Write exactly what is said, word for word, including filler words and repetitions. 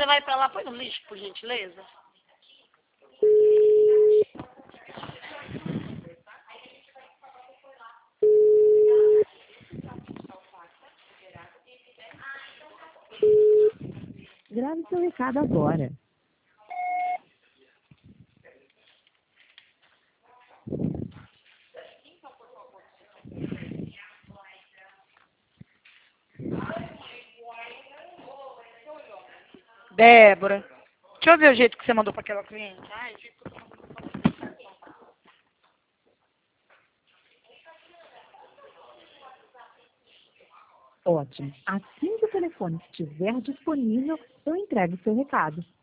você vai pra lá, põe no lixo, por gentileza. Grave seu recado agora. Débora, deixa eu ver o jeito que você mandou para aquela cliente. Ai, o jeito que eu tô mandando. Ótimo. Assim que o telefone estiver disponível, eu entrego seu recado.